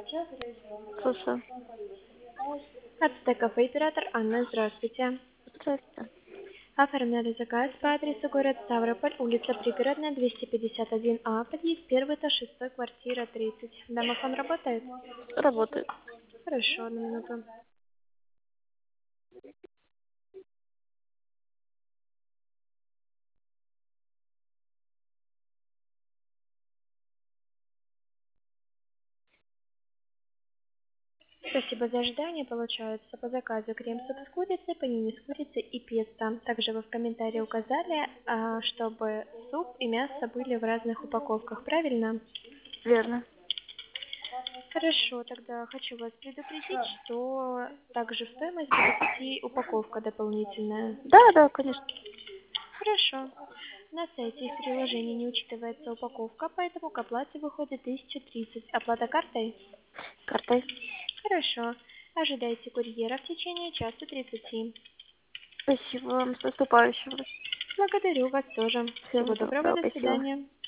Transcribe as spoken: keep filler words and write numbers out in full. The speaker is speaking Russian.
Слушаю. Ацтек кафе оператор Анна, здравствуйте. Здравствуйте. Оформляли заказ по адресу город Ставрополь, улица Пригородная, двести пятьдесят один А, подъезд первый этаж, шестой, квартира тридцать. Домофон работает? Работает. Хорошо, одну минуту. Спасибо за ожидание. Получается по заказу крем-суп с курицей, панини с курицей и песто. Также вы в комментарии указали, а, чтобы суп и мясо были в разных упаковках, правильно? Верно. Хорошо, тогда хочу вас предупредить, что также в стоимость будет идти упаковка дополнительная. Да, да, конечно. Хорошо. На сайте и в приложении не учитывается упаковка, поэтому к оплате выходит тысяча тридцать. Оплата картой? Картой. Хорошо. Ожидайте курьера в течение часа тридцати. Спасибо вам. С наступающим. Благодарю вас тоже. Всего Всего доброго, доброго. до Спасибо. свидания.